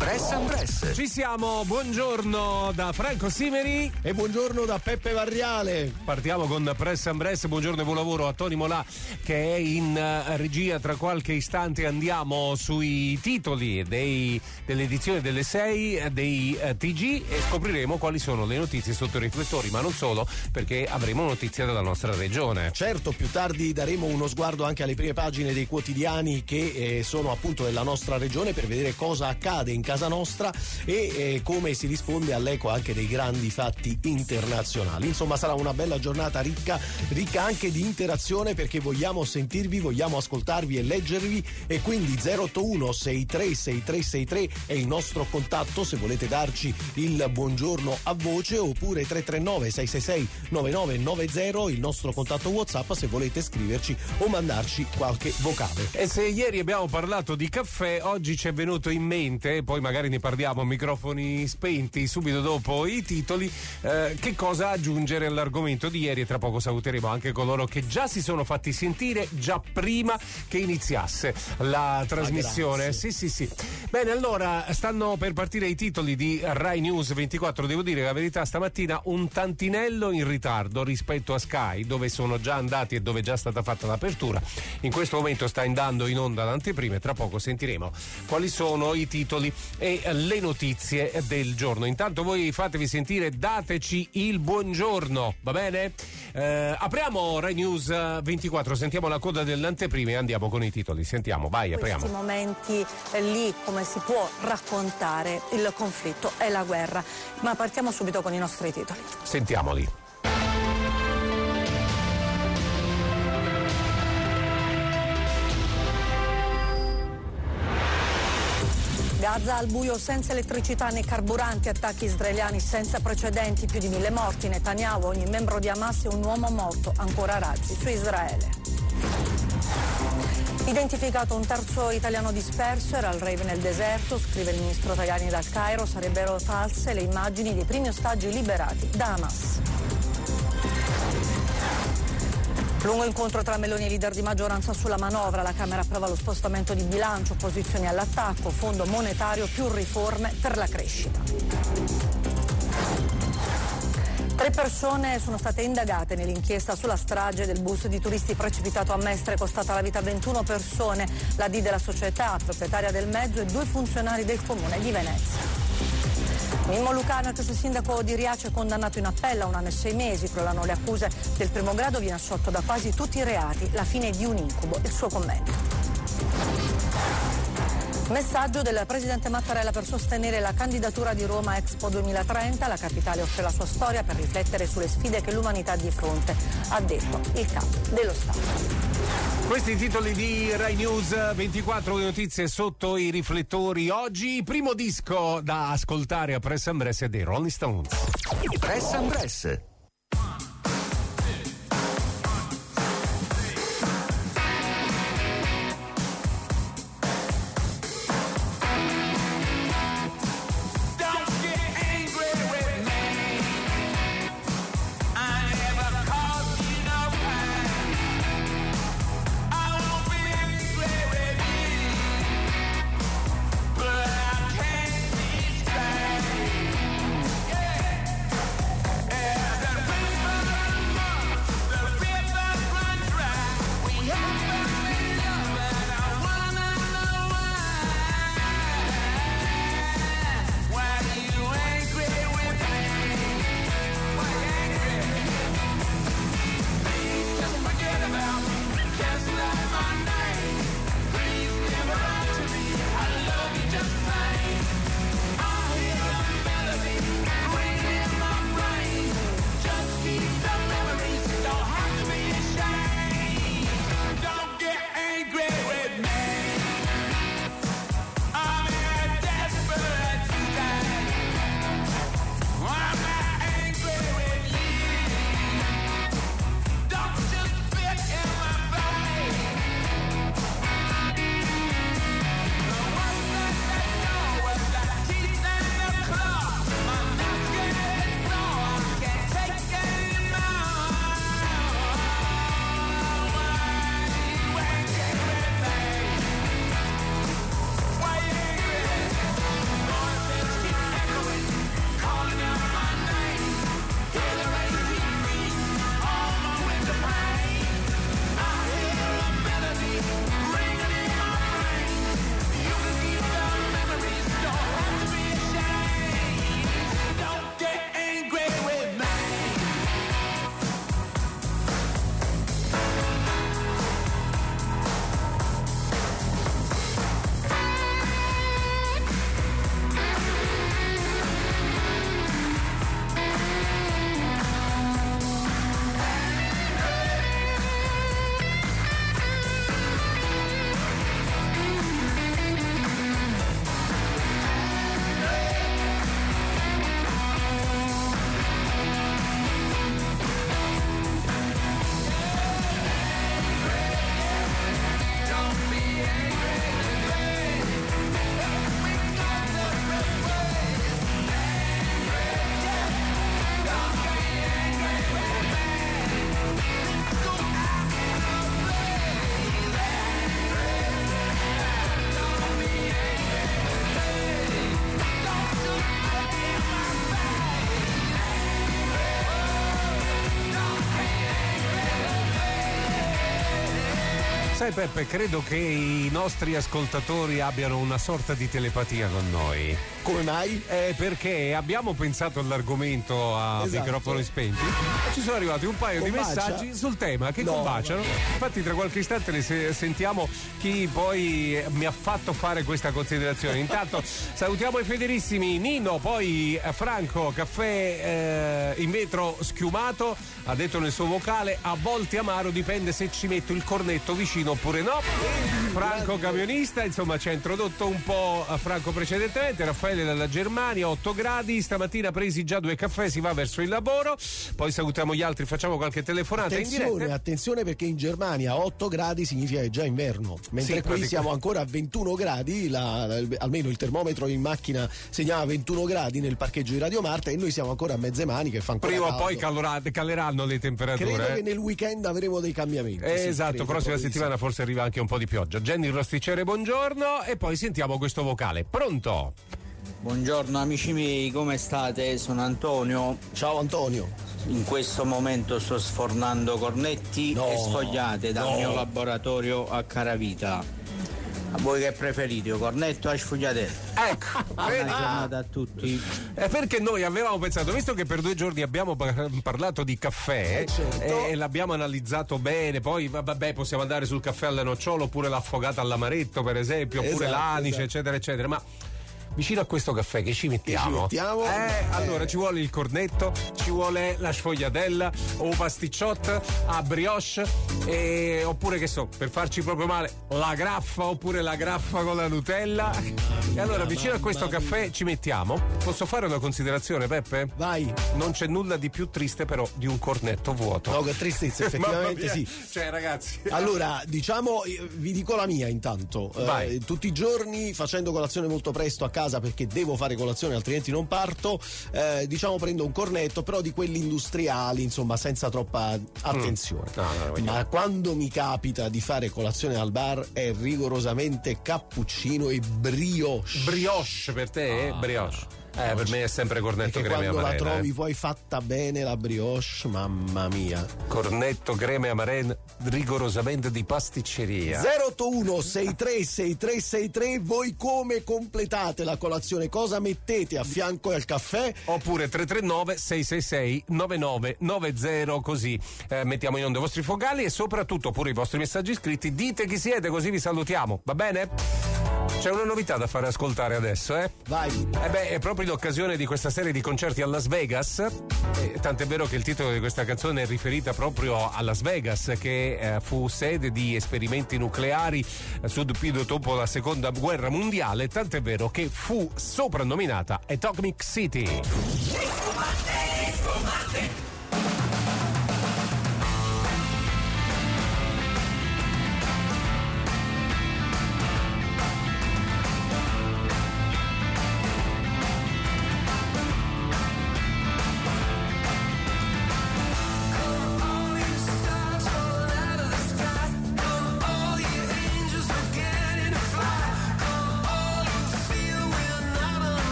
Press and Press. Ci siamo, buongiorno da Franco Simeri e buongiorno da Peppe Varriale. Partiamo con Press and Press. Buongiorno e buon lavoro a Tony Molà che è in regia. Tra qualche istante andiamo sui titoli dell'edizione delle 6 dei TG e scopriremo quali sono le notizie sotto i riflettori, ma non solo, perché avremo notizie dalla nostra regione. Certo, più tardi daremo uno sguardo anche alle prime pagine dei quotidiani che sono appunto della nostra regione, per vedere cosa accade in casa nostra e come si risponde all'eco anche dei grandi fatti internazionali. Insomma, sarà una bella giornata ricca anche di interazione, perché vogliamo sentirvi, vogliamo ascoltarvi e leggervi, e quindi 081 636363 è il nostro contatto se volete darci il buongiorno a voce, oppure 339 666 9990 il nostro contatto WhatsApp se volete scriverci o mandarci qualche vocale. E se ieri abbiamo parlato di caffè, oggi ci è venuto in mente, poi magari ne parliamo a microfoni spenti subito dopo i titoli, che cosa aggiungere all'argomento di ieri, e tra poco saluteremo anche coloro che già si sono fatti sentire già prima che iniziasse la trasmissione. Sì. Bene, allora stanno per partire i titoli di Rai News 24. Devo dire la verità, stamattina un tantinello in ritardo rispetto a Sky, dove sono già andati e dove è già stata fatta l'apertura. In questo momento sta andando in onda l'anteprima e tra poco sentiremo quali sono i titoli e le notizie del giorno. Intanto voi fatevi sentire, dateci il buongiorno, va bene? Apriamo Rai News 24, sentiamo la coda dell'anteprima e andiamo con i titoli. Sentiamo, vai, apriamo. Questi momenti lì, come si può raccontare il conflitto e la guerra, ma partiamo subito con i nostri titoli. Sentiamoli. Gaza al buio, senza elettricità né carburanti, attacchi israeliani senza precedenti, più di 1000 morti. Netanyahu, ogni membro di Hamas è un uomo morto, ancora razzi su Israele. Identificato un terzo italiano disperso, era al rave nel deserto, scrive il ministro Tajani dal Cairo, sarebbero false le immagini dei primi ostaggi liberati da Hamas. Lungo incontro tra Meloni e leader di maggioranza sulla manovra, la Camera approva lo spostamento di bilancio, opposizioni all'attacco, fondo monetario, più riforme per la crescita. 3 persone sono state indagate nell'inchiesta sulla strage del bus di turisti precipitato a Mestre, è costata la vita a 21 persone, la D della società, proprietaria del mezzo, e 2 funzionari del comune di Venezia. Mimmo Lucano, ex sindaco di Riace, è condannato in appello a 1 anno e 6 mesi, crollano le accuse del primo grado, viene assolto da quasi tutti i reati, la fine di un incubo, il suo commento. Messaggio del presidente Mattarella per sostenere la candidatura di Roma a Expo 2030, la capitale offre la sua storia per riflettere sulle sfide che l'umanità ha di fronte, ha detto il capo dello Stato. Questi titoli di Rai News 24, le notizie sotto i riflettori. Oggi primo disco da ascoltare a Press and Press è dei Rolling Stones. Press and Press. Yeah. sai Peppe, credo che i nostri ascoltatori abbiano una sorta di telepatia con noi. Come mai? Perché abbiamo pensato all'argomento a microfoni spenti e ci sono arrivati un paio di messaggi sul tema che combaciano. Infatti tra qualche istante ne sentiamo chi poi mi ha fatto fare questa considerazione. Intanto salutiamo i fedelissimi Nino, poi Franco, caffè in vetro schiumato, ha detto nel suo vocale, a volte amaro, dipende se ci metto il cornetto vicino oppure no. Franco camionista, insomma ci ha introdotto un po' a Franco precedentemente. Raffaele dalla Germania, 8 gradi, stamattina presi già 2 caffè, si va verso il lavoro. Poi salutiamo gli altri, facciamo qualche telefonata in diretta. Attenzione perché in Germania 8 gradi significa che è già inverno, mentre qui siamo ancora a 21 gradi, almeno il termometro in macchina segnava 21 gradi nel parcheggio di Radio Marte e noi siamo ancora a mezze maniche, fa ancora prima caldo. o poi caleranno le temperature. Credo che nel weekend avremo dei cambiamenti. Esatto, prossima settimana forse arriva anche un po' di pioggia. Jenny il Rosticere, buongiorno, e poi sentiamo questo vocale. Pronto? Buongiorno amici miei, come state? Sono Antonio. Ciao Antonio. In questo momento sto sfornando cornetti e sfogliate dal mio laboratorio a Caravita. A voi che preferite, cornetto o sfogliatelle? Ecco, buona giornata a tutti. Perché noi avevamo pensato, visto che per 2 giorni abbiamo parlato di caffè e l'abbiamo analizzato bene, poi vabbè possiamo andare sul caffè alla nocciolo oppure l'affogata all'amaretto per esempio, oppure l'anice, eccetera eccetera, ma vicino a questo caffè che ci mettiamo? Allora ci vuole il cornetto, ci vuole la sfogliatella o pasticciotto a brioche, oppure che so, per farci proprio male, la graffa oppure la graffa con la Nutella. E allora vicino a questo caffè ci mettiamo. Posso fare una considerazione, Peppe? Vai. Non c'è nulla di più triste però di un cornetto vuoto. No, che tristezza, effettivamente sì. Cioè ragazzi. Allora, diciamo, vi dico la mia intanto. Tutti i giorni facendo colazione molto presto a casa perché devo fare colazione altrimenti non parto, diciamo prendo un cornetto però di quelli industriali, insomma senza troppa attenzione. Ma quando mi capita di fare colazione al bar è rigorosamente cappuccino e brioche. Brioche per te? Brioche. Per me è sempre cornetto creme amarena. Quando la trovi poi fatta bene la brioche, mamma mia. Cornetto creme amarena rigorosamente di pasticceria. 081 636363, voi come completate la colazione? Cosa mettete a fianco al caffè? Oppure 339 666 9990, così mettiamo in onda i vostri fogali e soprattutto pure i vostri messaggi scritti. Dite chi siete così vi salutiamo, va bene? C'è una novità da fare ascoltare adesso, Vai. È proprio l'occasione di questa serie di concerti a Las Vegas, tant'è vero che il titolo di questa canzone è riferita proprio a Las Vegas, che fu sede di esperimenti nucleari subito dopo la seconda guerra mondiale, tant'è vero che fu soprannominata Atomic City.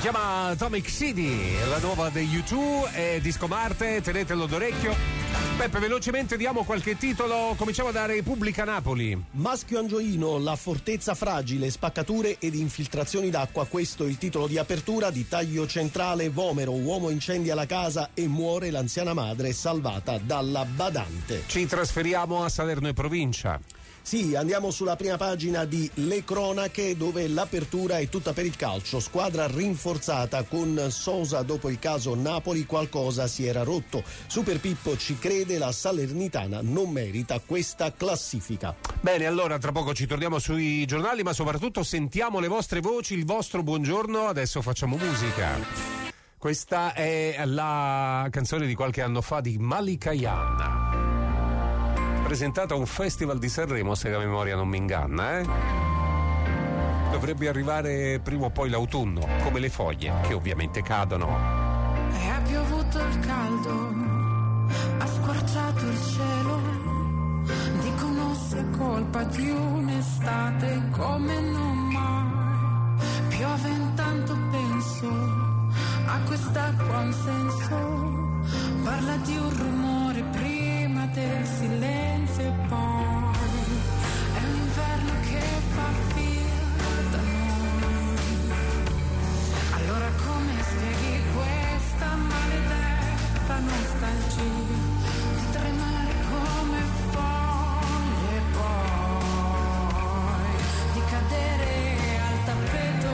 chiama Atomic City, la nuova degli U2, è Disco Marte, tenetelo d'orecchio. Beppe, velocemente diamo qualche titolo, cominciamo da Repubblica Napoli. Maschio angioino, la fortezza fragile, spaccature ed infiltrazioni d'acqua, questo è il titolo di apertura. Di taglio centrale, Vomero, uomo incendia la casa e muore l'anziana madre salvata dalla badante. Ci trasferiamo a Salerno e provincia. Sì, andiamo sulla prima pagina di Le Cronache, dove l'apertura è tutta per il calcio. Squadra rinforzata con Sosa dopo il caso Napoli, qualcosa si era rotto. Super Pippo ci crede, la Salernitana non merita questa classifica. Bene, allora tra poco ci torniamo sui giornali, ma soprattutto sentiamo le vostre voci, il vostro buongiorno. Adesso facciamo musica. Questa è la canzone di qualche anno fa di Malika Yanna, presentata a un festival di Sanremo, se la memoria non mi inganna, Dovrebbe arrivare prima o poi l'autunno, come le foglie, che ovviamente cadono. E ha piovuto il caldo, ha squarciato il cielo, dicono sia colpa di un'estate come non mai. Piove intanto penso, a quest'acqua un senso, parla di un rumore prima del silenzio e poi è un inverno che fa via da noi. Allora come spieghi questa maledetta nostalgia di tremare come foglie e poi di cadere al tappeto?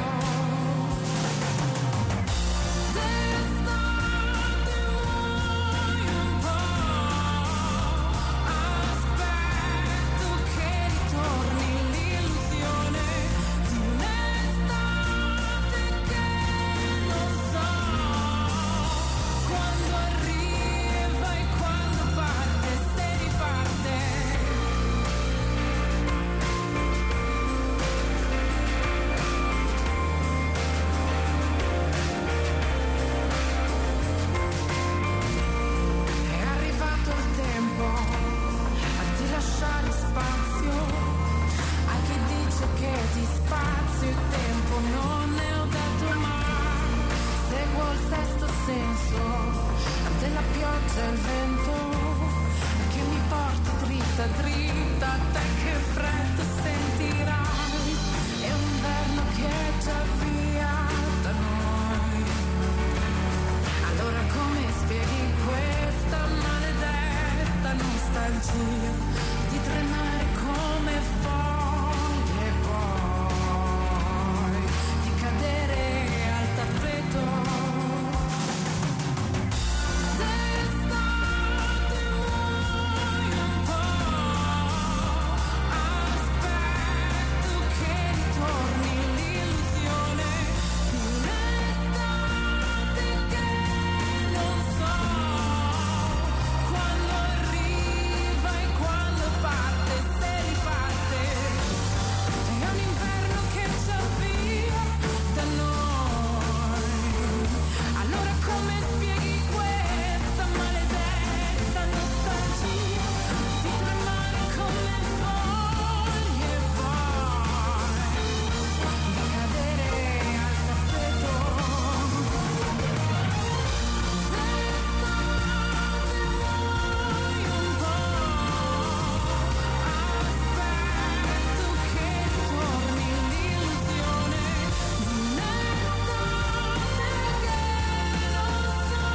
Di tremare come foglie e poi di cadere al tappeto. D'estate vuoi un po', aspetto che ritorni l'illusione di un'estate che non so quando arriva e quando parte, se riparte. È un inverno che ci avvia da noi. Allora come spieghi questa maledetta nostalgia di tremare come foglie e poi di cadere al tappeto? Vuoi un po', aspetto che ritorni l'illusione di un'estate che non so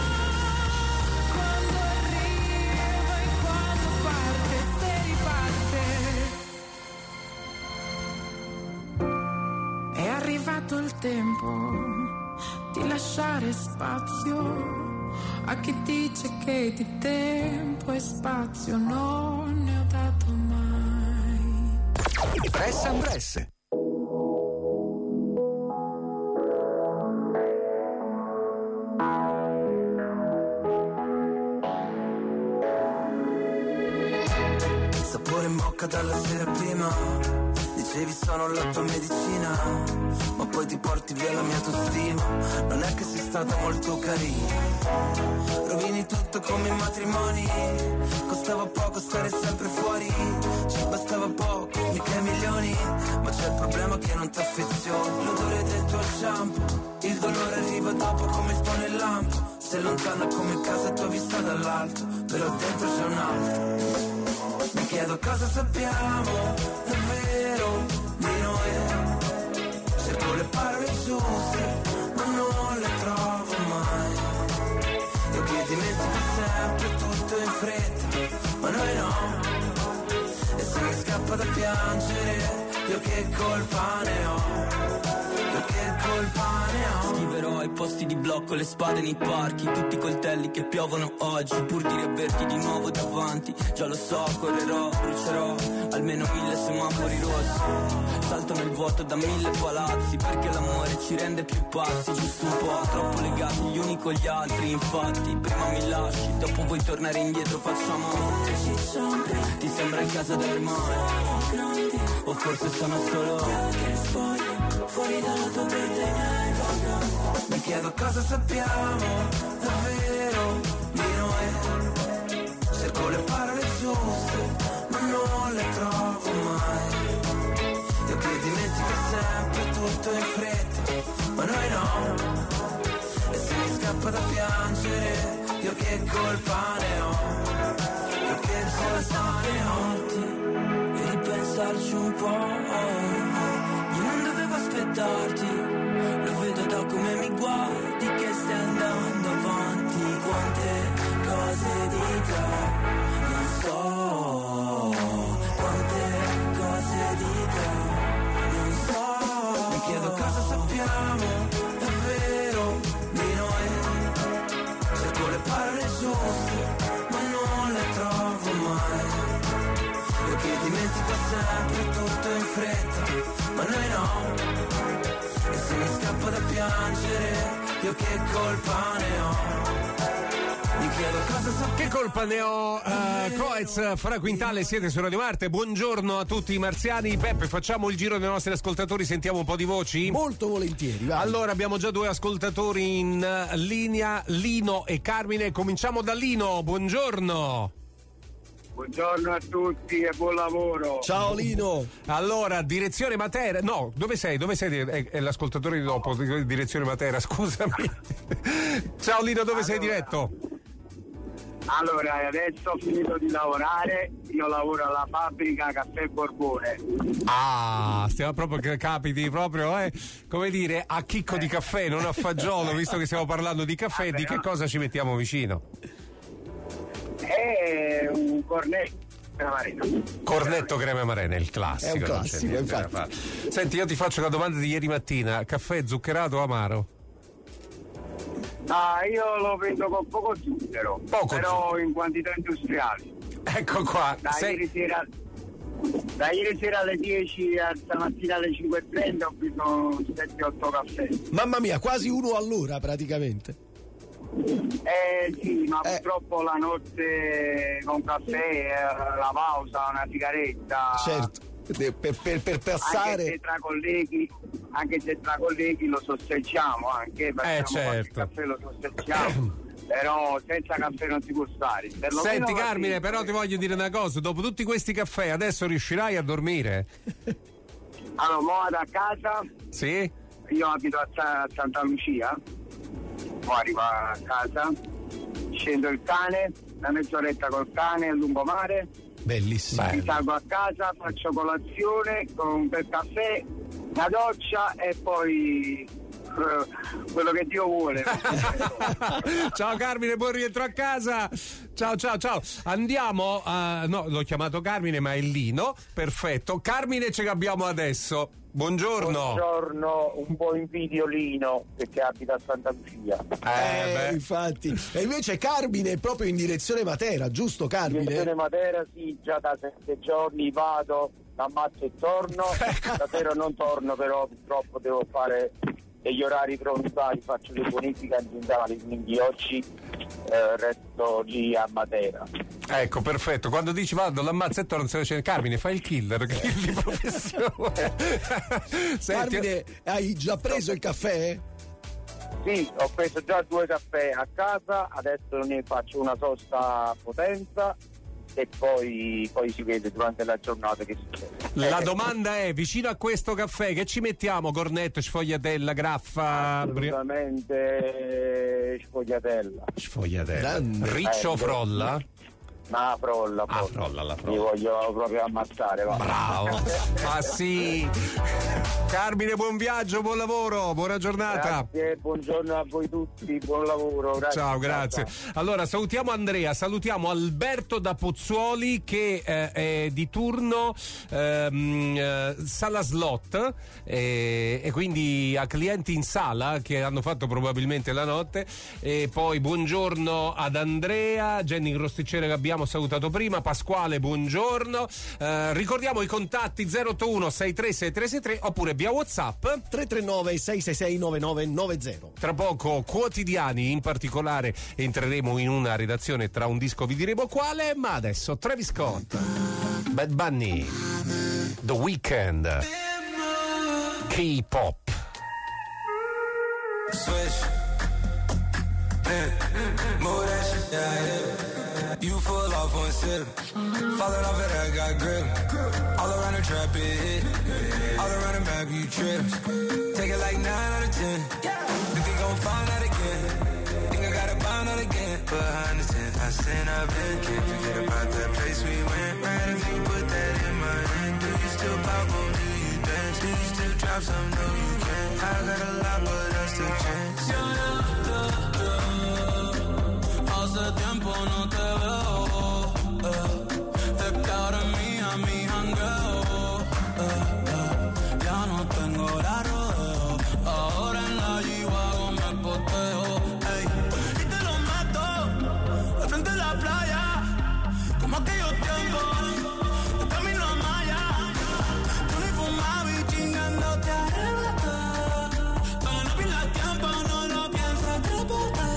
quando arriva e quando parte, se riparte. È arrivato il tempo di lasciare spazio a chi dice che di tempo e spazio non ne ho dato mai. Press and Press. Sapore in bocca dalla sera prima, Dicevi sono la tua medicina, ma poi ti porti via la mia autostima. Non è che sei stata molto carina. Rovini tutto come i matrimoni. Costava poco stare sempre fuori. Ci bastava poco, mica milioni. Ma c'è il problema che non ti affezioni. L'odore del tuo shampoo, il dolore arriva dopo come il tuo nel lampo. Sei lontana come casa tua vista dall'alto, però dentro c'è un altro. Mi chiedo cosa sappiamo davvero di noi. Cerco le parole giuste, ma non le trovo mai. Io che dimentico sempre tutto in fretta, ma noi no. E se mi scappa da piangere, io che colpa ne ho? Che colpa ne ho? Scriverò ai posti di blocco, le spade nei parchi, tutti i coltelli che piovono oggi, pur di riaverti di nuovo davanti. Già lo so, correrò, brucerò almeno 1000 semafori rossi. Salto nel vuoto da 1000 palazzi, perché l'amore ci rende più pazzi. Giusto un po', troppo legati gli uni con gli altri. Infatti, prima mi lasci, dopo vuoi tornare indietro, facciamo. Ti sembra il caso del mare? O forse sono solo fuori dalla tua vita. Mi chiedo cosa sappiamo davvero di noi. Cerco le parole giuste, ma non le trovo mai. Io che dimentico sempre tutto in fretta, ma noi no. E se mi scappa da piangere, io che colpa ne ho? Io che colpa ne ho? E ripensarci un po'. Lo vedo da come mi guardi che stai andando avanti. Quante cose di te non so, quante cose di te non so. Mi chiedo cosa sappiamo davvero di noi. Cerco le parole giuste, ma non le trovo mai. Io che dimentico sempre tutto in fretta, ma noi no. E se mi scappa da piangere, io che colpa ne ho? Mi chiedo cosa so. Che colpa ne ho? Coez, Fra Quintale, siete su Radio Marte. Buongiorno a tutti i marziani. Peppe, facciamo il giro dei nostri ascoltatori, sentiamo un po' di voci? Molto volentieri, vai. Allora, abbiamo già 2 ascoltatori in linea, Lino e Carmine. Cominciamo da Lino, buongiorno. Buongiorno a tutti e buon lavoro. Ciao Lino. Allora, direzione Matera. No, dove sei? Dove sei? È l'ascoltatore di dopo, direzione Matera, scusami. Ciao Lino, dove sei diretto? Allora, adesso ho finito di lavorare, io lavoro alla fabbrica Caffè Borbone. Ah, stiamo proprio che capiti proprio, come dire, a chicco di caffè, non a fagiolo, visto che stiamo parlando di caffè, di che cosa ci mettiamo vicino? È un cornetto crema marena. Cornetto crema marena, il classico. È un classico, infatti. Senti, io ti faccio una domanda di ieri mattina: caffè zuccherato o amaro? Ah, io lo prendo con poco zucchero, però in quantità industriali. Ecco qua. Da ieri sera alle 10 a stamattina alle 5:30 ho preso 7-8 caffè. Mamma mia, quasi uno all'ora praticamente. Sì, ma purtroppo la notte con caffè, la pausa, una sigaretta. Certo, per passare. Anche se tra colleghi lo sosseggiamo, certo. Caffè lo sosseggiamo. Però senza caffè non si può stare. Senti Carmine, però ti voglio dire una cosa: dopo tutti questi caffè adesso riuscirai a dormire? Allora, mo vado a casa. Sì? Io abito a Santa Lucia. Poi arrivo a casa, scendo il cane, una mezz'oretta col cane a lungomare. Bellissimo. Salgo a casa, faccio colazione con un bel caffè, una doccia e poi quello che Dio vuole. Ciao Carmine, buon rientro a casa. Ciao. Andiamo no, l'ho chiamato Carmine ma è Lino. Perfetto. Carmine, ce l'abbiamo adesso. Buongiorno, un po' invidio Lino perché abita a Santa Lucia. Infatti. E invece Carmine è proprio in direzione Matera, giusto Carmine? In direzione Matera, sì, già da 7 giorni vado, ammazzo e torno. Stasera non torno, però purtroppo devo fare degli orari frontali, faccio le bonifiche aziendali, quindi oggi resto lì a Matera. Ecco, perfetto. Quando dici vado l'ammazza e torno, se c'è Carmine, fai il killer di professione. Senti, Carmine, hai già preso il caffè? Sì, ho preso già 2 caffè a casa, adesso ne faccio una sosta a Potenza e poi si vede durante la giornata che succede. La domanda è, vicino a questo caffè che ci mettiamo? Cornetto, sfogliatella, graffa? Assolutamente sfogliatella. Riccio o frolla? Ma frolla. La Mi voglio proprio ammazzare, va. Bravo. Ma sì. Carmine, buon viaggio, buon lavoro, buona giornata. Grazie, buongiorno a voi tutti, buon lavoro. Grazie. Ciao, grazie. Allora, salutiamo Andrea, salutiamo Alberto da Pozzuoli che è di turno sala slot e quindi ha clienti in sala che hanno fatto probabilmente la notte. E poi buongiorno ad Andrea, Jenny Grosticcere che abbiamo salutato prima, Pasquale buongiorno, ricordiamo i contatti 081 636363 oppure via WhatsApp 339 666 9990. Tra poco quotidiani, in particolare entreremo in una redazione, tra un disco vi diremo quale, ma adesso Travis Scott, Bad Bunny, The Weeknd, K-pop. You full off one sip, falling off it, I got grip. All around the trap, it all around the map, you trip. Take it like 9 out of 10. Think they gon' find out again. Think I gotta find out again. Behind the tent, I stand up and can't forget about that place we went. Right if you put that in my hand. Do you still pop on? Do you dance? Do you still drop some? No, you can't. I got a lot, but that's the chance. Hace tiempo no te veo, te quedas mi jangueo, ya no tengo horario, ahora en la G-Wagon me poteo, y te lo meto al frente de la playa, como aquellos tiempos, de camino a Maya, tú ni fumabas y chingando te arrebatas, cuando no pierdas tiempo, no lo pienses, trépate.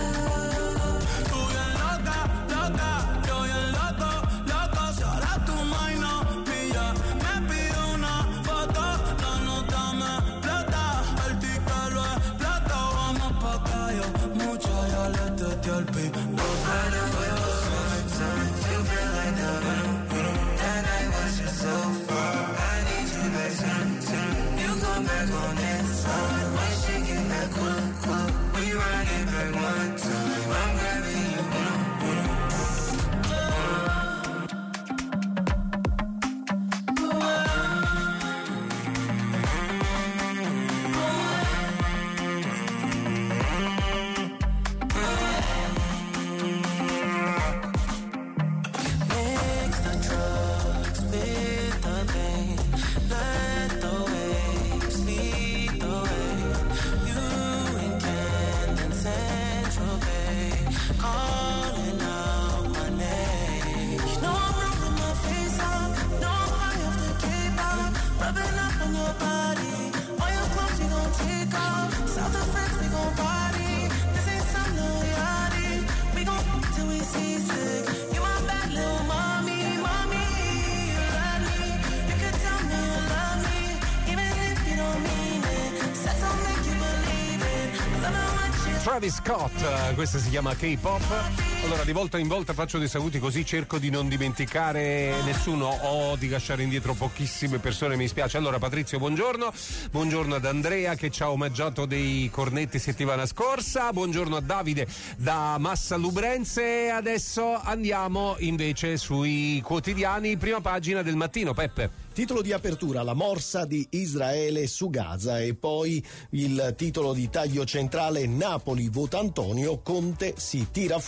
Travis Scott, questa si chiama K-pop. Allora, di volta in volta faccio dei saluti così cerco di non dimenticare nessuno o di lasciare indietro pochissime persone, mi spiace. Allora, Patrizio, buongiorno ad Andrea che ci ha omaggiato dei cornetti settimana scorsa, buongiorno a Davide da Massa Lubrense. Adesso andiamo invece sui quotidiani, prima pagina del mattino, Peppe. Titolo di apertura: la morsa di Israele su Gaza, e poi il titolo di taglio centrale: Napoli vota Antonio, Conte si tira fuori.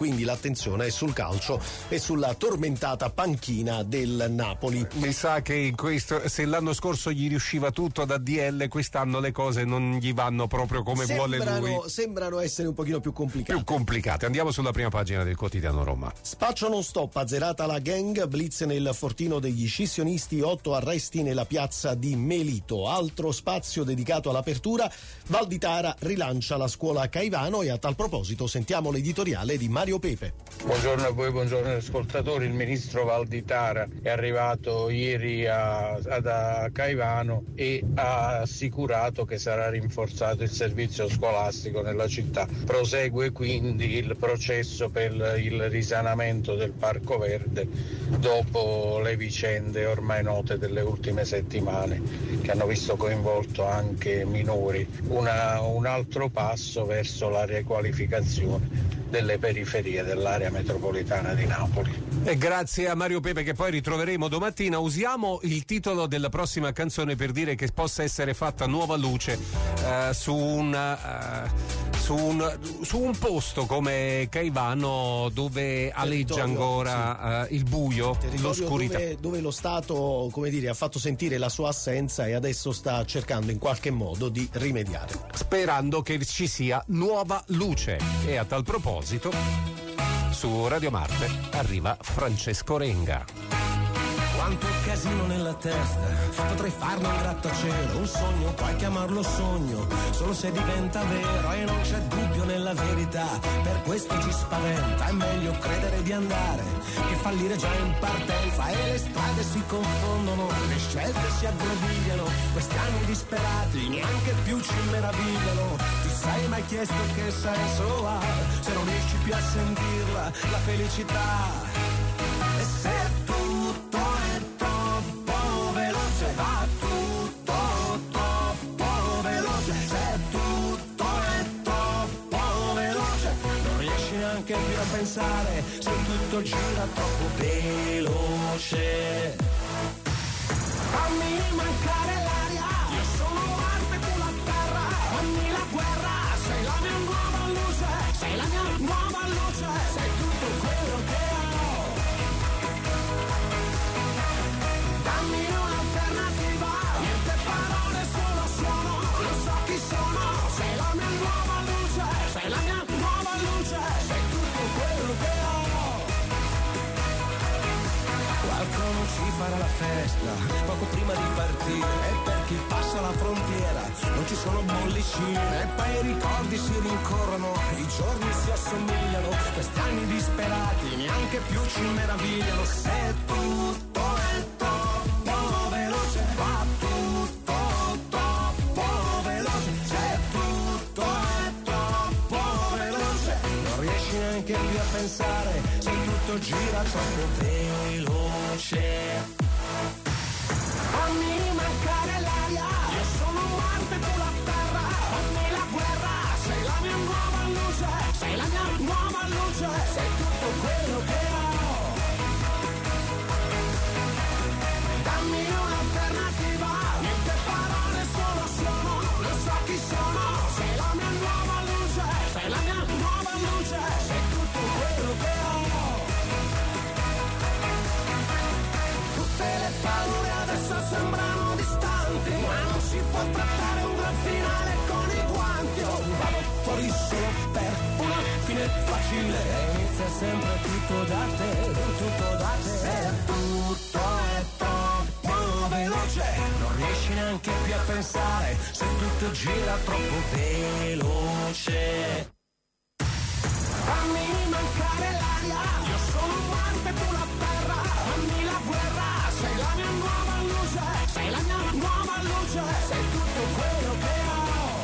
quindi l'attenzione è sul calcio e sulla tormentata panchina del Napoli. Mi sa che se l'anno scorso gli riusciva tutto ad ADL, quest'anno le cose non gli vanno proprio come vuole lui. Sembrano essere un pochino più complicate. Andiamo sulla prima pagina del quotidiano Roma. Spaccio non stop, azzerata la gang, blitz nel fortino degli scissionisti, 8 arresti nella piazza di Melito. Altro spazio dedicato all'apertura, Val di Tara rilancia la scuola Caivano e a tal proposito sentiamo l'editoriale di Mario Pepe. Buongiorno a voi, buongiorno agli ascoltatori. Il ministro Val di Tara è arrivato ieri a Caivano e ha assicurato che sarà rinforzato il servizio scolastico nella città. Prosegue quindi il processo per il risanamento del Parco Verde dopo le vicende ormai note delle ultime settimane che hanno visto coinvolto anche minori. Un altro passo verso la riqualificazione delle periferie dell'area metropolitana di Napoli. E grazie a Mario Pepe, che poi ritroveremo domattina. Usiamo il titolo della prossima canzone per dire che possa essere fatta nuova luce su un posto come Caivano, dove aleggia ancora il buio, l'oscurità, dove lo Stato, come dire, ha fatto sentire la sua assenza e adesso sta cercando in qualche modo di rimediare, sperando che ci sia nuova luce. E a tal proposito, su Radio Marte arriva Francesco Renga. Quanto casino nella testa, potrei farne un grattacielo, un sogno, puoi chiamarlo sogno, solo se diventa vero e non c'è dubbio nella verità, per questo ci spaventa, è meglio credere di andare, che fallire già in partenza, e le strade si confondono, le scelte si aggrovigliano, questi anni disperati neanche più ci meravigliano, ti sei mai chiesto che senso ha, se non riesci più a sentirla, la felicità, e se tutto è troppo veloce, va tutto troppo veloce, se tutto è troppo veloce, non riesci neanche più a pensare, se tutto gira troppo veloce. Fammi mancare l'aria, io sono Marte, tu la terra, fammi la guerra, sei la mia nuova luce, sei la mia nuova luce, sei tutto quello che ho. Dammi un'alternativa, niente parole, solo suono, lo so chi sono, sei la mia nuova luce, sei la mia nuova luce, sei tutto quello che ho. Qualcuno ci farà la festa, poco prima di partire, e per chi passa la frontiera non ci sono bollicine, e poi i ricordi si rincorrono, i giorni si assomigliano, questi anni disperati neanche più ci meravigliano, se tutto è troppo veloce, va tutto troppo veloce, se tutto è troppo veloce, non riesci neanche più a pensare, se tutto gira troppo veloce. Fammi mancare l'aria, io sono Marte, tu la terra, fammi la guerra, sei la mia nuova luce, sei la mia nuova luce, sei tutto quello che ho. Dammi un'alternativa, niente parole, solo suono, lo so chi sono, sei la mia nuova luce, sei la mia nuova luce, sei tutto quello che ho. Tutte le paure adesso sembrano distanti, ma non si può trattare un gran finale con i guanti. Io vado fuori solo per una fine facile, e inizia sempre tutto da te, tutto da te. Se tutto è troppo veloce, non riesci neanche più a pensare, se tutto gira troppo veloce. Fammi mancare l'aria, io sono Marte, tu la terra, fammi la guerra, sei la mia nuova luce, sei la mia nuova luce, sei tutto quello che ho.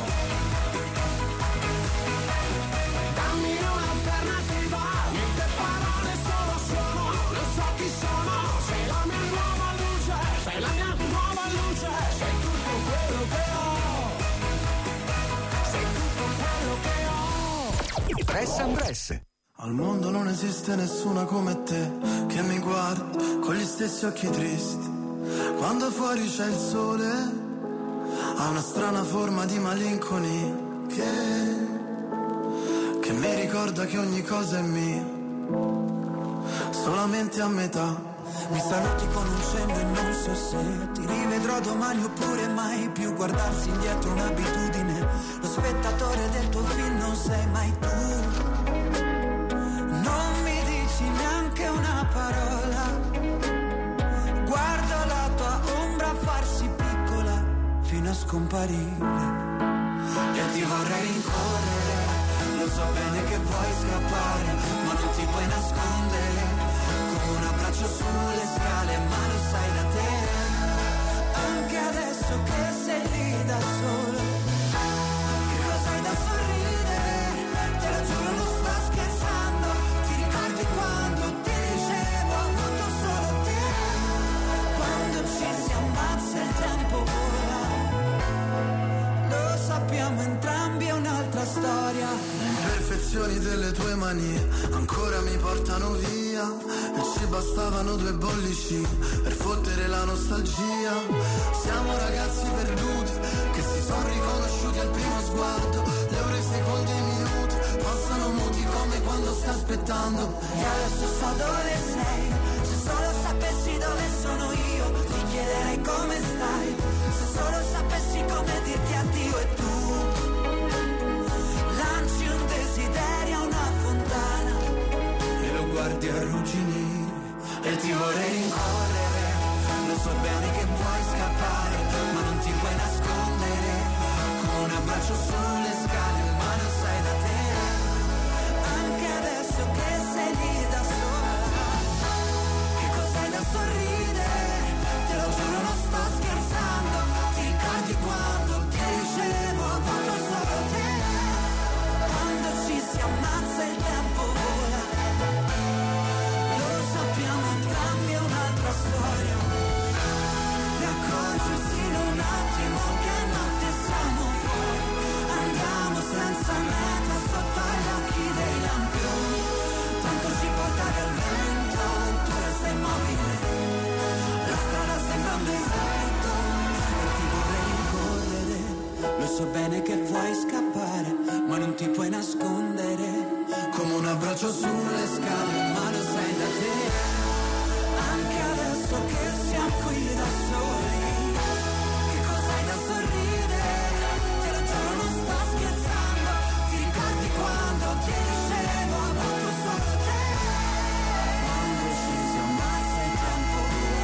Dammi un'alternativa, niente parole, solo suono, lo so chi sono, sei la mia nuova luce, sei la mia nuova luce, sei tutto quello che ho. Sei tutto quello che ho. Press and Press. Al mondo non esiste nessuna come te che mi guarda con gli stessi occhi tristi. Quando fuori c'è il sole ha una strana forma di malinconia che mi ricorda che ogni cosa è mia. solamente a metà. Mi saluti con un cenno e non so se ti rivedrò domani oppure mai più. Guardarsi indietro è un'abitudine, lo spettatore del tuo film non sei mai tu. Non mi dici neanche una parola, guardo la tua ombra farsi piccola fino a scomparire. E ti vorrei rincorrere, lo so bene che vuoi scappare, ma non ti puoi nascondere. Come un abbraccio sulle scale, ma lo sai da te. Anche adesso che sei lì da solo, che cos'hai da sorridere? Te lo giuro non sto scherzando. Ti ricordi quando ti dicevo ho avuto solo te? Quando ci si ammazza il tempo vola, lo sappiamo entrambi, è un'altra storia. Le imperfezioni delle tue manie ancora mi portano via, e ci bastavano 2 bollicine per fottere la nostalgia. Siamo ragazzi perduti che si sono riconosciuti al primo sguardo. Le ore, i secondi, i minuti passano muti come quando stai aspettando. E adesso so dove sei, se solo sapessi dove sono io ti chiederei come stai. Se solo sapessi come dirti addio e tu lanci un desiderio a una fontana e lo guardi arrugginire. E ti vorrei rincorrere, lo so bene che vuoi scappare, ma non ti puoi nascondere. Con un abbraccio sulle scale, ma lo sai da te. Anche adesso che sei lì da sola, che cos'hai da sorridere? Te lo giuro non sto scherzando. Ti ricordi quando ti dicevo ho avuto solo te? Quando ci si ammazza il tempo vola, lo sappiamo entrambi, è un'altra storia. E accorgersi in un attimo che notte siamo fuori, andiamo senza meta sotto agli occhi dei lampioni. Tanto ci porta via il vento, tu resta immobile, la strada sembra un deserto. E ti vorrei rincorrere, lo so bene che vuoi scappare, ma non ti puoi nascondere. Come un abbraccio sulle scale, ma lo sai da te. Anche adesso che siamo qui da soli, che cos'hai da sorridere? Te lo giuro non sto scherzando. Ti ricordi quando ti dicevo ho avuto solo te? Quando ci si ammazza il tempo.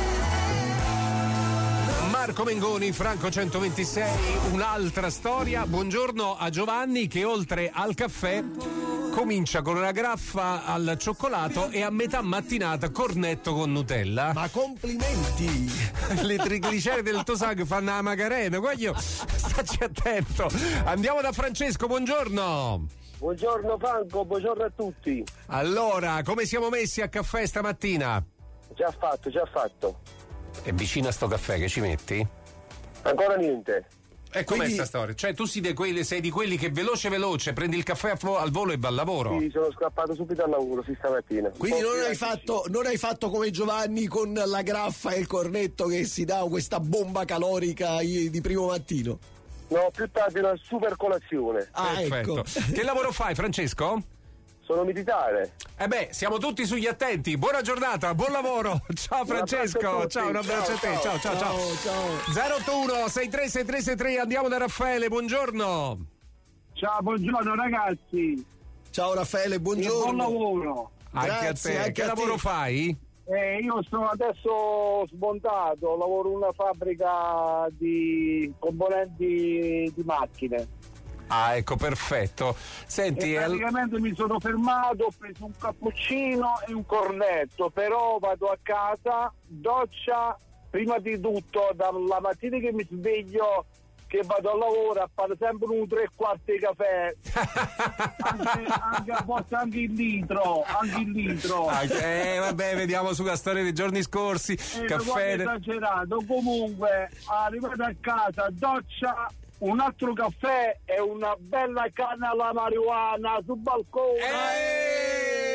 Marco Mengoni, Franco 126, un'altra storia. Buongiorno a Giovanni che oltre al caffè comincia con una graffa al cioccolato e a metà mattinata cornetto con Nutella. Ma complimenti! Le trigliceridi del tuo sangue fanno la macarena, guaglio, staci attento. Andiamo da Francesco, buongiorno. Buongiorno Franco, buongiorno a tutti. Allora, come siamo messi a caffè stamattina? Già fatto. È vicino a sto caffè, che ci metti? Ancora niente. E com'è sta storia? Cioè tu sei di quelli che veloce prendi il caffè al volo e va al lavoro? Sì, sono scappato subito al lavoro, stamattina. Quindi non hai fatto come Giovanni con la graffa e il cornetto che si dà questa bomba calorica di primo mattino? No, più tardi una super colazione. Perfetto. Ecco. Che lavoro fai, Francesco? Sono militare. Siamo tutti sugli attenti. Buona giornata, buon lavoro. Ciao Francesco. Ciao, un abbraccio a te. Ciao. 081 636363, andiamo da Raffaele, buongiorno. Ciao, buongiorno ragazzi. Ciao Raffaele, buongiorno. Buon lavoro. Grazie, anche a te. Che lavoro fai? Io sono adesso smontato, lavoro in una fabbrica di componenti di macchine. Ah, ecco, perfetto. Senti, praticamente mi sono fermato, ho preso un cappuccino e un cornetto, però vado a casa, doccia, prima di tutto, dalla mattina che mi sveglio che vado al lavoro a fare sempre un 3/4 di caffè, anche a volte anche il litro. Vabbè, vediamo sulla storia dei giorni scorsi. Caffè esagerato. Comunque, arrivato a casa, doccia, un altro caffè e una bella canna alla marijuana sul balcone.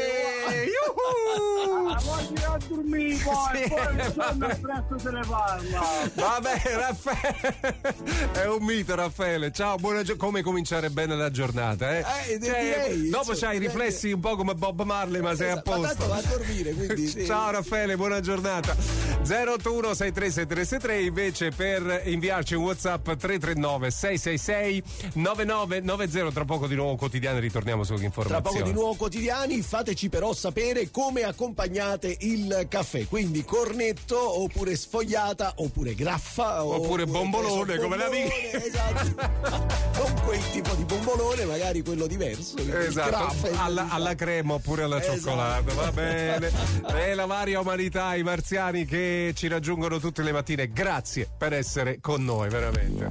Voglio a dormire poi il sonno presto se ne parla. Vabbè, Raffaele, è un mito, Raffaele. Ciao, come cominciare bene la giornata, direi, dopo c'hai i riflessi un po' come Bob Marley, ma sei a posto. Ma tanto va a dormire, quindi sì. Ciao Raffaele, buona giornata. 081 63 invece per inviarci un WhatsApp 339 666 9990. Tra poco di nuovo quotidiani, ritorniamo su informazioni. Tra poco di nuovo quotidiani, fateci però sapere come accompagnate il caffè, quindi cornetto oppure sfogliata oppure graffa oppure bombolone come la mia. Esatto. Non quel tipo di bombolone, magari quello diverso. Esatto, alla crema oppure alla cioccolata, va bene. E la varia umanità, i marziani che ci raggiungono tutte le mattine, grazie per essere con noi, veramente.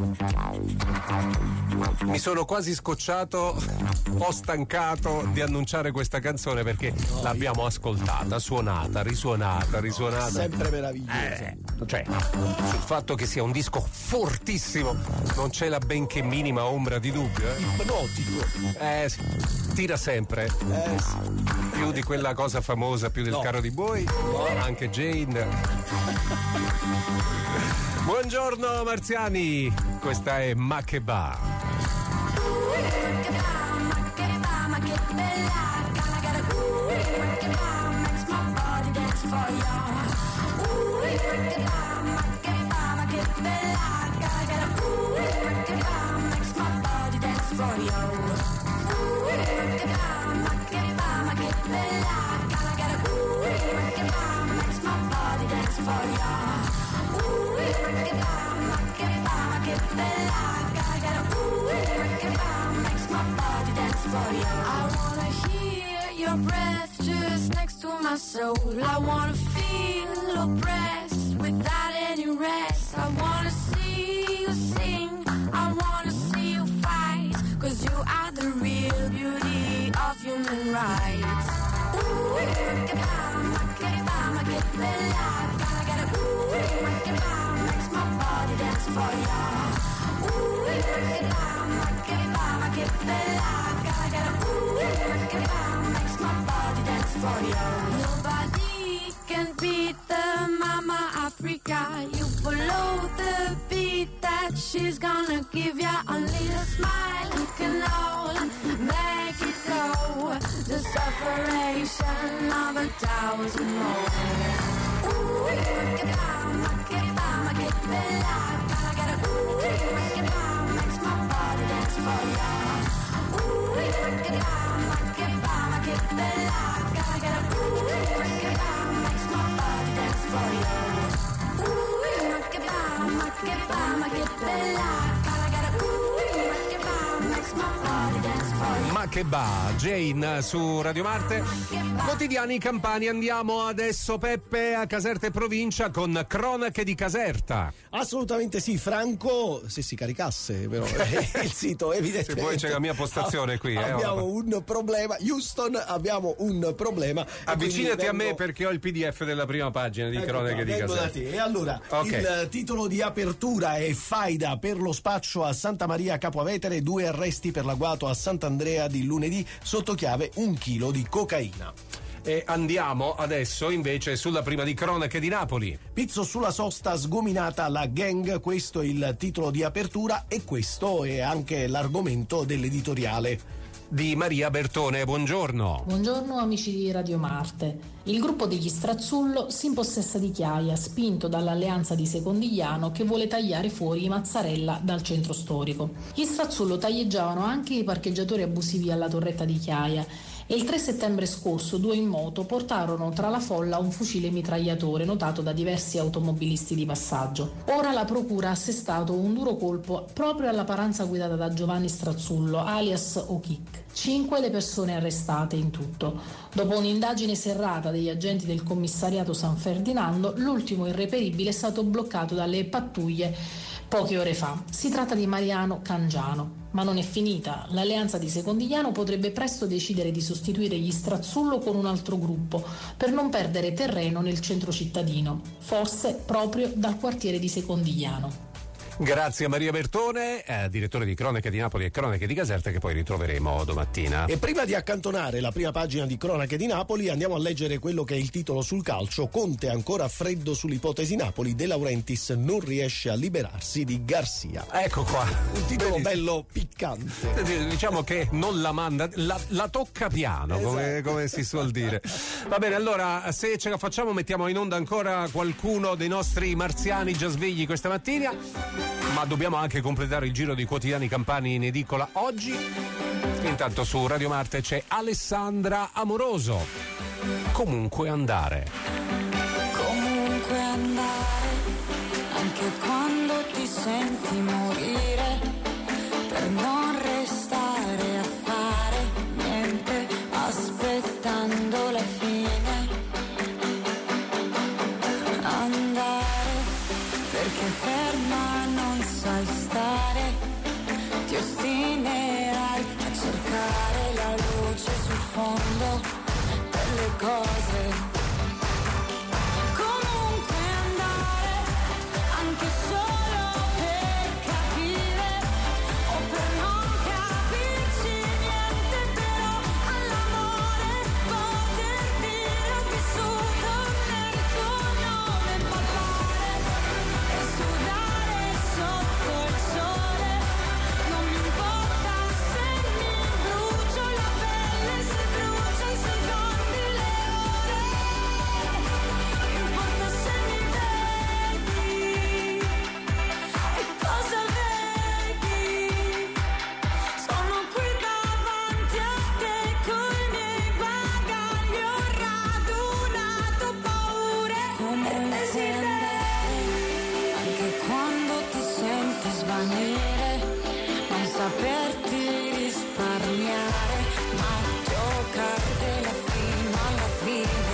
Mi sono quasi scocciato, ho stancato di annunciare questa canzone perché l'abbiamo ascoltata, suonata, risuonata. Sempre meravigliosa. Cioè, sul fatto che sia un disco fortissimo non c'è la benché minima ombra di dubbio. Ipnotico. Sì. Tira sempre. Sì. Più di quella cosa famosa, più del carro di buoi. Anche Jane. Buongiorno marziani, questa è Makeba. Soul. I wanna feel oppressed without any rest. I wanna see you sing, I wanna see you fight, 'cause you are the real beauty of human rights. Makes my body dance for Nobody can beat the Mama Africa. You follow the beat that she's gonna give ya. Only a smile can all make it go. The separation of 1,000 more. Makes my body dance for ya. Ma che va, Jane su Radio Marte. Quotidiani campani, andiamo adesso Peppe a Caserta e provincia con cronache di Caserta. Assolutamente sì, Franco, se si caricasse però il sito evidentemente. Se poi c'è la mia postazione qui. Abbiamo un problema, Houston, abbiamo un problema. Avvicinati a me perché ho il PDF della prima pagina di cronache di Caserta. E allora, il titolo di apertura è faida per lo spaccio a Santa Maria Capo Avetere, 2 arresti per l'agguato a Sant'Andrea di lunedì, sotto chiave 1 chilo di cocaina. E andiamo adesso invece sulla prima di cronache di Napoli. Pizzo sulla sosta, sgominata la gang, questo è il titolo di apertura e questo è anche l'argomento dell'editoriale. Di Maria Bertone, buongiorno. Buongiorno amici di Radio Marte. Il gruppo degli Strazzullo si impossessa di Chiaia, spinto dall'alleanza di Secondigliano che vuole tagliare fuori i Mazzarella dal centro storico. Gli Strazzullo taglieggiavano anche i parcheggiatori abusivi alla torretta di Chiaia e il 3 settembre scorso 2 in moto portarono tra la folla un fucile mitragliatore notato da diversi automobilisti di passaggio. Ora la procura ha assestato un duro colpo proprio alla paranza guidata da Giovanni Strazzullo, alias O'Kick. 5 le persone arrestate in tutto. Dopo un'indagine serrata degli agenti del commissariato San Ferdinando, l'ultimo irreperibile è stato bloccato dalle pattuglie poche ore fa. Si tratta di Mariano Cangiano. Ma non è finita. L'alleanza di Secondigliano potrebbe presto decidere di sostituire gli Strazzullo con un altro gruppo per non perdere terreno nel centro cittadino, forse proprio dal quartiere di Secondigliano. Grazie a Maria Bertone, direttore di Cronache di Napoli e Cronache di Caserta, che poi ritroveremo domattina. E prima di accantonare la prima pagina di Cronache di Napoli, andiamo a leggere quello che è il titolo sul calcio. Conte ancora freddo sull'ipotesi Napoli, De Laurentiis non riesce a liberarsi di Garcia. Ecco qua. Un titolo bello piccante. Diciamo che non la manda, la tocca piano, esatto. come si suol dire. Va bene, allora, se ce la facciamo mettiamo in onda ancora qualcuno dei nostri marziani già svegli questa mattina, ma dobbiamo anche completare il giro dei quotidiani campani in edicola oggi. Intanto su Radio Marte c'è Alessandra Amoroso. Comunque andare. Comunque andare, anche quando ti senti morire, per non restare a fare niente, aspettando la fine. Andare, perché ferma non sai stare, ti ostinerai a cercare la luce sul fondo delle cose. Comunque andare, anche solo per capire o per non capirci niente, però all'amore poter dire ho vissuto nel tuo nome, ballare e sudare sotto il sole. Non mi importa se mi brucio la pelle, se brucio i secondi, le ore. Importa se mi vedi e cosa vedi. Sono qui davanti a te coi miei bagagli, ho radunato paure e desideri. Anche quando ti senti svanire, non saperti risparmiare, ma giocartela fino alla fine.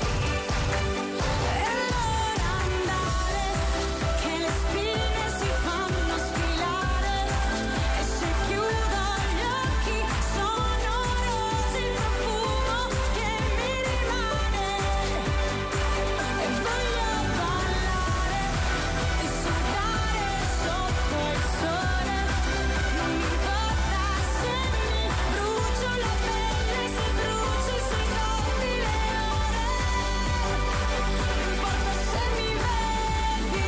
E allora andare, che le spine si fanno sfilare, e se chiudo gli occhi sono rose il profumo che mi rimane. E voglio ballare e sudare sotto il sole. Non mi importa se mi brucio la pelle, se brucio i secondi, le ore. Importa se mi vedi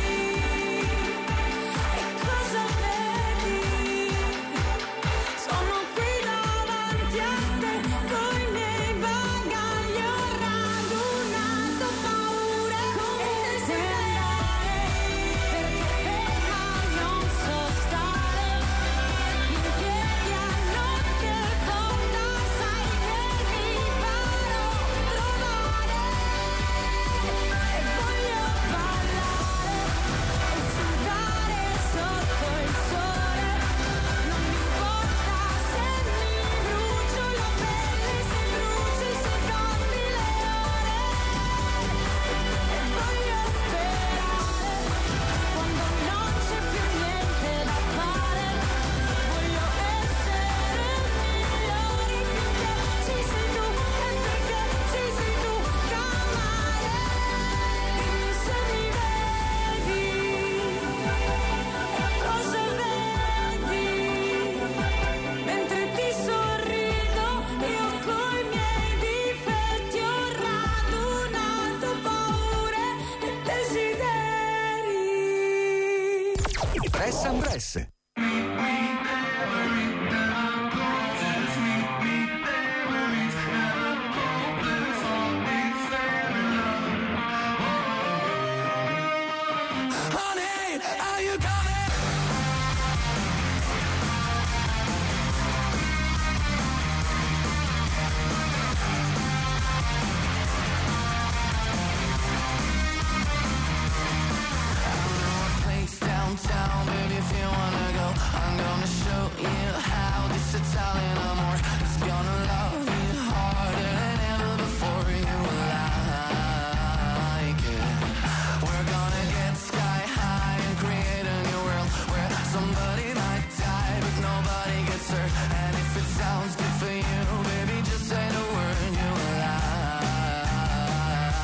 e cosa vedi. Sono qui davanti a te coi miei bagagli, ho radunato paure e desideri, perché ferma non so stare, in piedi a notte fonda, sai che mi farò trovare. E voglio ballare e sudare sotto il sole. Non mi importa se mi brucio la pelle, se brucio i secondi, le ore. E voglio sperare quando non c'è più niente da fare. Voglio essere migliori finché ci sei tu, e perché ci sei tu, camare. Dimmi se mi vedi e cosa vedi. Mentre ti sorrido io coi miei difetti, ho radunato paure e desideri. Press and Press. Honey, are you coming? Place downtown, baby, if you wanna go, I'm gonna show you how this Italian amor is gonna love you harder than ever before. You will like it. We're gonna get sky high and create a new world where somebody might die but nobody gets hurt. And if it sounds good for you, baby, just say the word. You will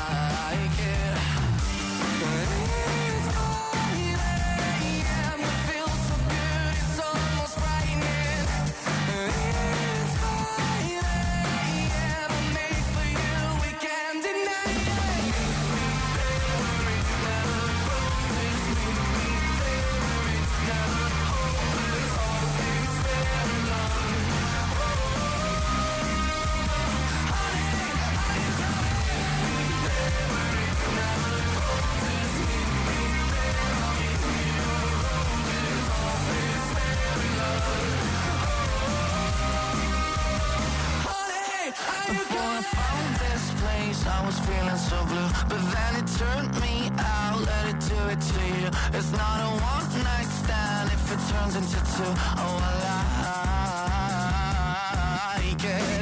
like it. It's 4 a.m. so blue, but then it turned me out. Let it do it to you. It's not a one night stand if it turns into two. Oh, I like it.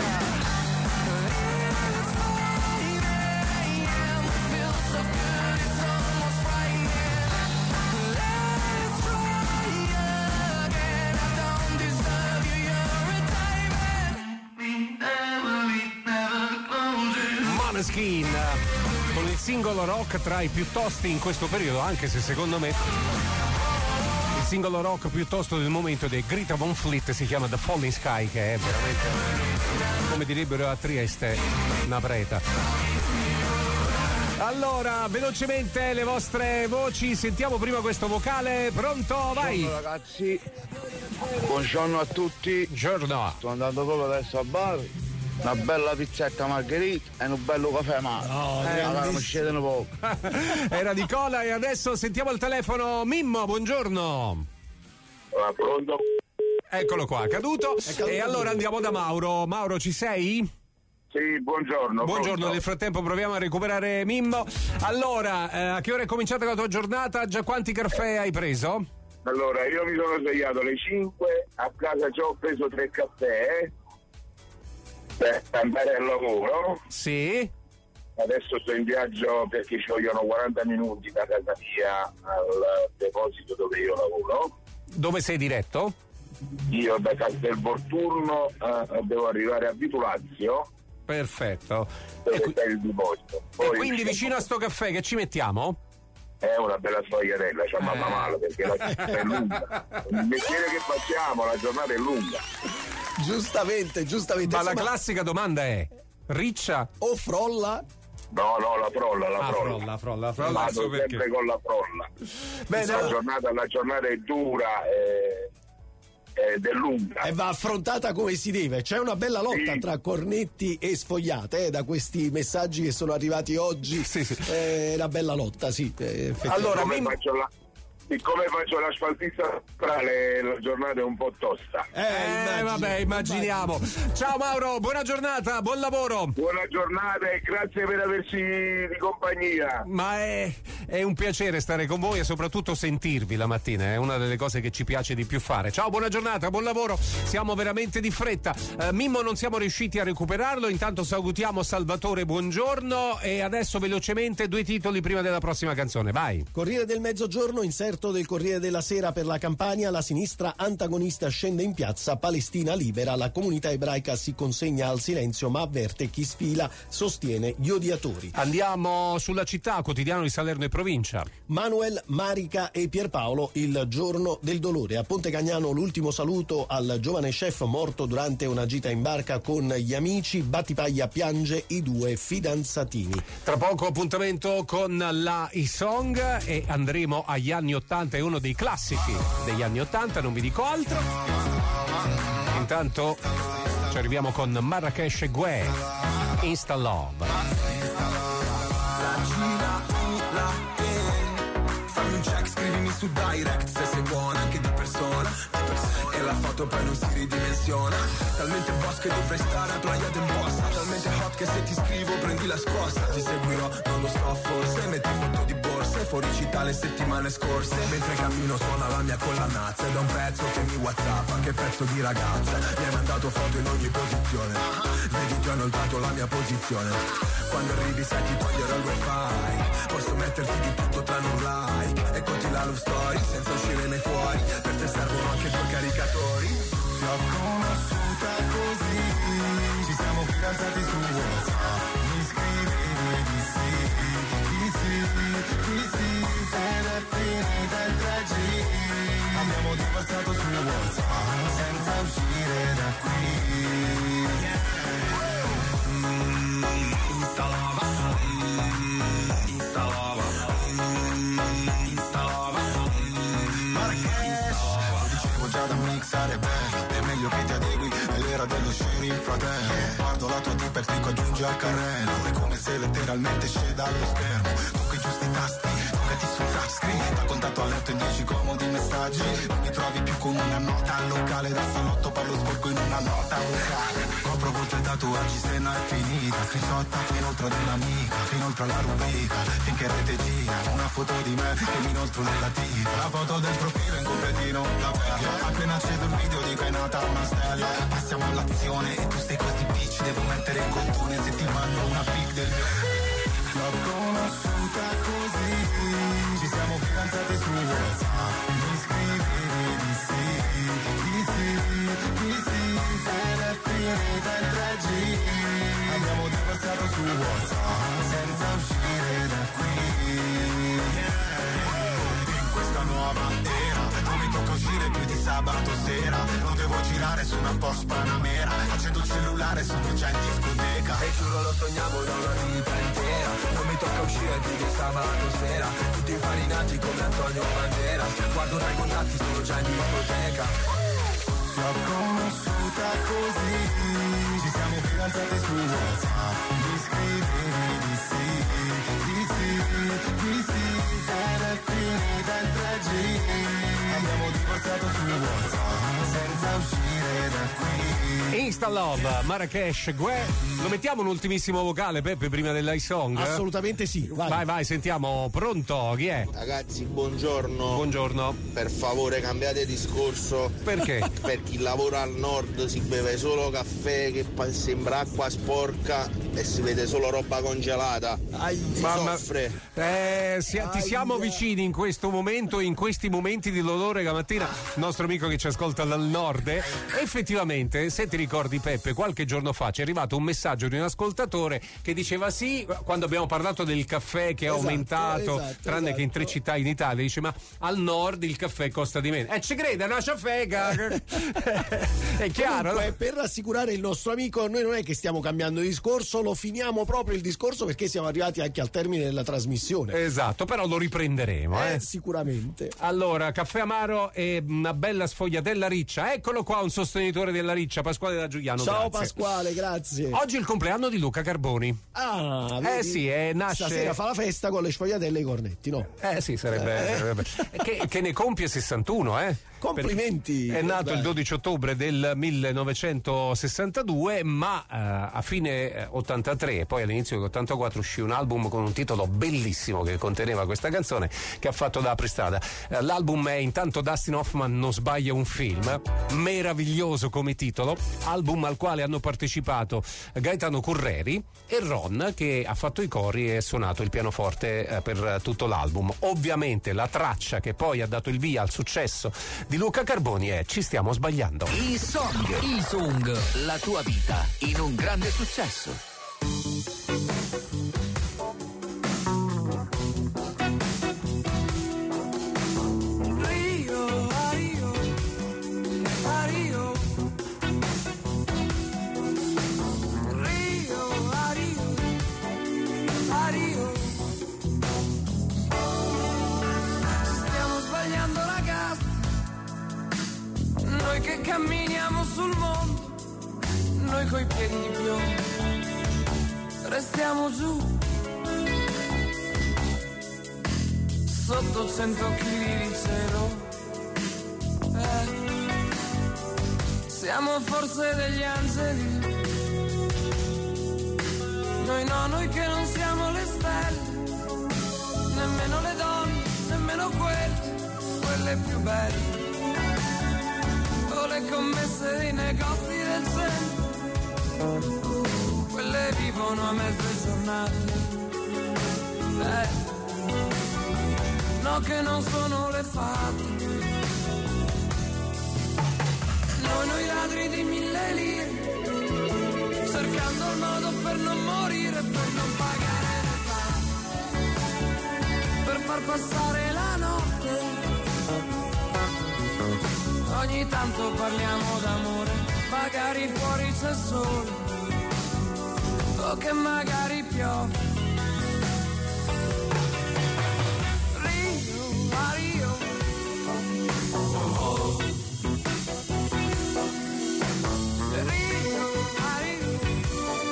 Måneskin con il singolo rock tra i più tosti in questo periodo, anche se secondo me il singolo rock più tosto del momento dei Greta Van Fleet si chiama The Falling Sky, che è veramente, come direbbero a Trieste, una preta. Allora, velocemente le vostre voci, sentiamo prima questo vocale. Pronto? Vai! Buongiorno ragazzi, buongiorno a tutti. Buongiorno. Sto andando proprio adesso a bar. Una bella pizzetta margherita e un bello caffè amaro. Non scedono poco. Era Nicola e adesso sentiamo al telefono Mimmo, buongiorno. Pronto? Eccolo qua, caduto. E allora andiamo da Mauro. Mauro, ci sei? Sì, buongiorno. Buongiorno, pronto. nel frattempo proviamo a recuperare Mimmo. Allora, a che ora è cominciata la tua giornata? Già quanti caffè hai preso? Allora, io mi sono svegliato alle 5, a casa ci ho preso 3 caffè per andare al lavoro. Sì. Adesso sto in viaggio perché ci vogliono 40 minuti da casa mia al deposito dove io lavoro. Dove sei diretto? Io da Castelvolturno devo arrivare a Vitulazio. Perfetto. Dove c'è il deposito. E quindi vicino a sto caffè che ci mettiamo? È una bella sfogliatella, ci mamma male perché la giornata è lunga. Il mestiere che facciamo, la giornata è lunga. Giustamente. Ma la classica domanda è: riccia o frolla? No, la frolla. Frolla. Vado sempre con la frolla. Bene, la giornata è dura ed è lunga. E va affrontata come si deve. C'è una bella lotta tra cornetti e sfogliate, da questi messaggi che sono arrivati oggi. Sì. Una bella lotta, sì. Allora, siccome faccio l'asfaltista stradale, la giornata è un po' tosta. Vabbè, immaginiamo. Ciao Mauro, buona giornata, buon lavoro. Buona giornata e grazie per averci di compagnia. Ma è un piacere stare con voi e soprattutto sentirvi la mattina, è una delle cose che ci piace di più fare. Ciao, buona giornata, buon lavoro. Siamo veramente di fretta. Mimmo non siamo riusciti a recuperarlo, intanto salutiamo Salvatore, buongiorno, e adesso velocemente 2 titoli prima della prossima canzone, vai. Corriere del Mezzogiorno, inserto del Corriere della Sera per la Campania, la sinistra antagonista scende in piazza, Palestina libera, la comunità ebraica si consegna al silenzio ma avverte chi sfila, sostiene gli odiatori. Andiamo sulla Città, quotidiano di Salerno e provincia. Manuel, Marica e Pierpaolo, il giorno del dolore. A Ponte Cagnano l'ultimo saluto al giovane chef morto durante una gita in barca con gli amici, Battipaglia piange i 2 fidanzatini. Tra poco appuntamento con la E-Song e andremo agli anni 80, è uno dei classici degli anni 80, non vi dico altro. Intanto ci arriviamo con Marrakesh e Gue, Insta Love. Fammi un check, scrivimi su direct se sei buona anche di persona. E la foto poi non si ridimensiona. Talmente boss che dovrei stare a Playa del Bossa. Talmente hot che se ti scrivo prendi la scossa. Ti seguirò, non lo so, forse metti foto di borse fuori città le settimane scorse. Mentre cammino suona la mia collanazza. Ed è un pezzo che mi whatsappa, che pezzo di ragazza. Mi hai mandato foto in ogni posizione. Vedi ti ho inoltrato la mia posizione. Quando arrivi sai ti toglierò il wifi. Posso metterti di tutto tranne un like. Eccoti la love story senza uscire mai fuori. Per te servono anche 2 caricatori. Ti ho conosciuta così, ci siamo fidanzati su WhatsApp. Mi scrivevi di sì, ed è finita il 3G. Abbiamo divorziato su WhatsApp senza uscire da qui. Già da mixare bene, è meglio che ti adegui, è l'era dello sceriff fratello. Guardo la tua tipa e clicco aggiungi al carrello. È come se letteralmente esce dallo schermo. Tocca i giusti tasti, metti sul touch screen, da contatto a letto in 10 comodi messaggi. Non mi trovi più con una nota al locale, da salotto parlo sporco in una nota vocale. Copro volto e tatuaggi, se no è finita. Screenshot inoltre dell'amica, inoltre la rubrica, finché rete gira una foto di me che mi inoltro nella tica. La foto del profilo in completino, la perla. Appena acceso il video dico è nata una stella. Passiamo all'azione e tu stai così bitch, devo mettere il contone se ti mando una pic del mio. L'ho conosciuta così, ci siamo fidanzati su WhatsApp. Mi scrivevi di sì, ed è finita in 3G. Abbiamo divorziato su WhatsApp senza uscire da qui. In questa nuova era non mi tocca uscire più di sabato sera. Non devo girare su una Porsche Panamera, accendo il cellulare, sono già in discoteca. E giuro lo sognavo da una vita intera. Non mi tocca uscire più di sabato sera. Tutti infarinati come Antonio Banderas. Guardo dai contatti, sono già in discoteca. L'ho conosciuta così, ci siamo fidanzati su WhatsApp. Mi scrivevi di sì, ed è finita in 3G. Abbiamo divorziato su WhatsApp senza uscire da qui. Insta Love, Marrakesh, Gue. Lo mettiamo un ultimissimo vocale, Peppe, prima dell'I-Song? Assolutamente sì, vai, sentiamo. Pronto, chi è? Ragazzi, buongiorno. Buongiorno. Per favore cambiate discorso. Perché? Per chi lavora al nord si beve solo caffè che sembra acqua sporca e si vede solo roba congelata. Soffre. Ti siamo vicini in questo momento, in questi momenti di dolore che mattina il nostro amico che ci ascolta dal nord. Effettivamente, se ti ricordi Peppe, qualche giorno fa ci è arrivato un messaggio di un ascoltatore che diceva sì, quando abbiamo parlato del caffè che è aumentato, tranne che in 3 città in Italia, dice ma al nord il caffè costa di meno. Ci crede, una ciaffega. È chiaro. Comunque, per rassicurare il nostro amico, noi non è che stiamo cambiando discorso, lo finiamo proprio il discorso perché siamo arrivati anche al termine della trasmissione. Esatto, però lo riprenderemo. Sicuramente. Allora, caffè amaro e una bella sfogliatella riccia. Eccolo qua un sostenitore della riccia, Pasquale da Giuliano. Ciao grazie. Pasquale, grazie. Oggi è il compleanno di Luca Carboni. Vedi? Sì, nasce. Stasera fa la festa con le sfogliatelle e i cornetti, no? Sì, sarebbe. che ne compie 61, Complimenti. È nato il 12 ottobre del 1962, ma a fine 83 e poi all'inizio dell'84 uscì un album con un titolo bellissimo che conteneva questa canzone che ha fatto da apristrada. L'album è intanto Dustin Hoffman non sbaglia un film, meraviglioso come titolo, album al quale hanno partecipato Gaetano Curreri e Ron che ha fatto i cori e suonato il pianoforte per tutto l'album. Ovviamente la traccia che poi ha dato il via al successo di Luca Carboni è Ci stiamo sbagliando. I-Song, la tua vita in un grande successo. Noi che camminiamo sul mondo, noi coi piedi di piombo, restiamo giù, sotto 100 chili di cielo. Siamo forse degli angeli, noi no, noi che non siamo le stelle, nemmeno le donne, nemmeno quelle più belle. Le commesse dei negozi del centro, quelle vivono a mezze giornate. No, che non sono le fate. Noi ladri di 1000 lire, cercando il modo per non morire, per non pagare le tasse, per far passare la notte. Ogni tanto parliamo d'amore, magari fuori c'è sole, o che magari piove. Rio, Mario, Rio, Mario,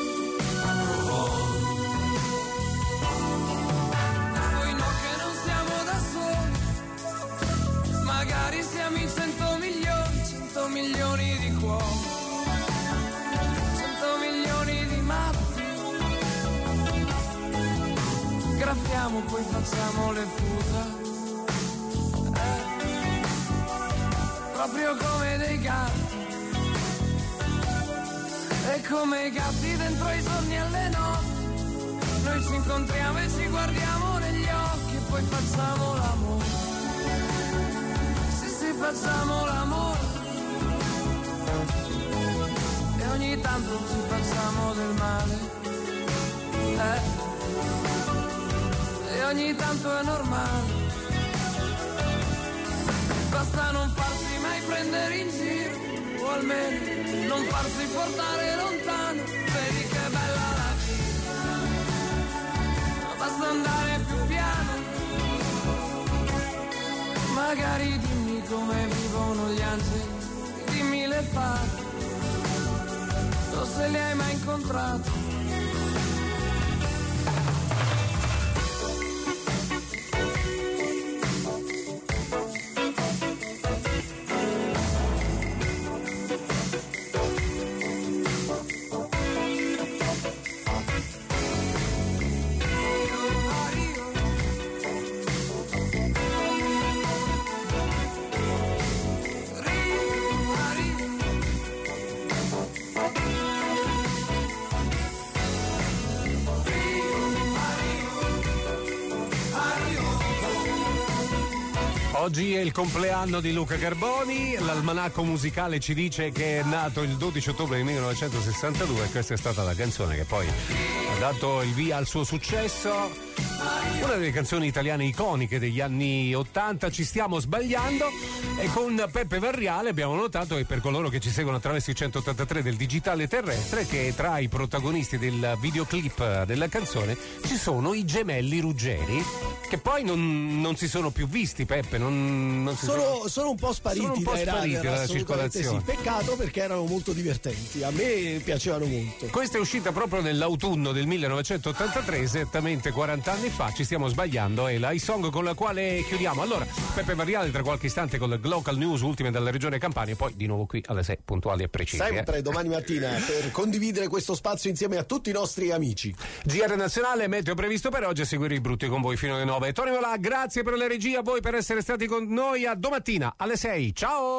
Voi no che non siamo fotografiamo, poi facciamo le fusa. Proprio come dei gatti. E come i gatti dentro i sogni alle notti. Noi ci incontriamo e ci guardiamo negli occhi e poi facciamo l'amore. Sì, facciamo l'amore. E ogni tanto ci facciamo del male. E ogni tanto è normale. Basta non farsi mai prendere in giro, o almeno non farsi portare lontano. Vedi che bella la vita, basta andare più piano. Magari dimmi come vivono gli angeli, dimmi le fate, o se li hai mai incontrati. Oggi è il compleanno di Luca Carboni, l'almanacco musicale ci dice che è nato il 12 ottobre del 1962 e questa è stata la canzone che poi ha dato il via al suo successo. Una delle canzoni italiane iconiche degli anni 80, Ci stiamo sbagliando, e con Peppe Varriale abbiamo notato, e per coloro che ci seguono attraverso i 183 del digitale terrestre, che tra i protagonisti del videoclip della canzone ci sono i gemelli Ruggeri, che poi non si sono più visti, Peppe, sono un po' spariti dalla circolazione. Sì. Peccato, perché erano molto divertenti, a me piacevano molto. Questa è uscita proprio nell'autunno del 1983, esattamente 40 anni fa. Ci stiamo sbagliando, è la song con la quale chiudiamo. Allora, Peppe Varriale tra qualche istante con le local news ultime dalla regione Campania, e poi di nuovo qui alle 6 puntuali e precisi. Sempre domani mattina per condividere questo spazio insieme a tutti i nostri amici. GR Nazionale, meteo previsto per oggi, a seguire i brutti con voi fino alle 9. Tony Volà, grazie per la regia, a voi per essere stati con noi, a domattina alle 6. Ciao!